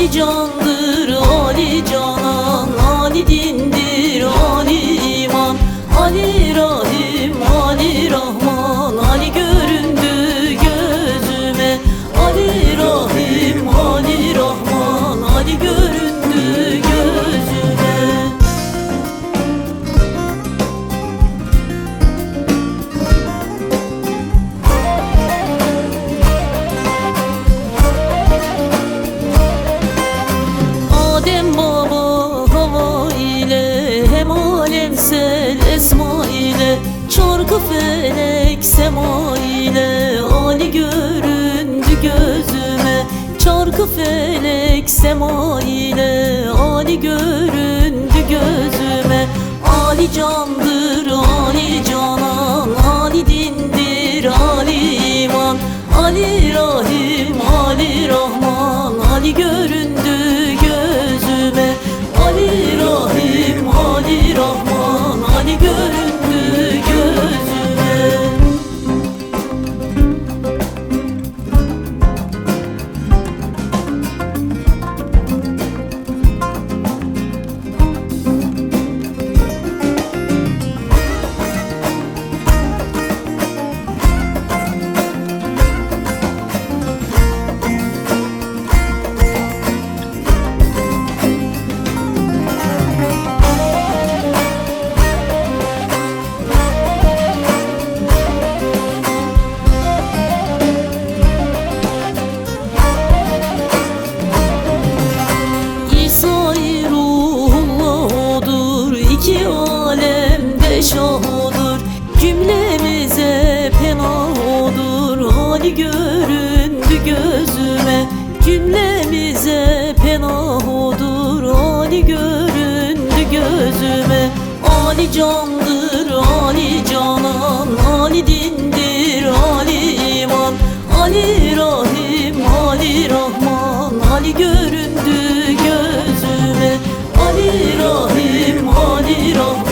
Ali candır, Ali canan, Ali dindir, Ali iman, Ali Rahim, Ali Rahman, Ali göründü gözüme. Ali Rahim, Ali Rahman, Ali göründü gözüme. Adem baba hava ile, hem alemsel esma ile, çarkı felek sema ile, Ali göründü gözüme. Çarkı felek sema ile, Ali göründü gözüme. Ali candır, Ali canan, Ali dindir, Ali iman, Ali Rahim, Ali Rahman, Ali göründü gözüme. Ali Rahim, Ali Rahman, Ali göründü gözüme. İki alemde şahudur, cümlemize penahudur. Ali göründü gözüme, cümlemize penahudur. Ali göründü gözüme. Ali candır, Ali canan, Ali dindir, Ali iman, Ali Rahim, Ali Rahman, Ali göründü gözüme. Ali Rahim, Ali Rahman,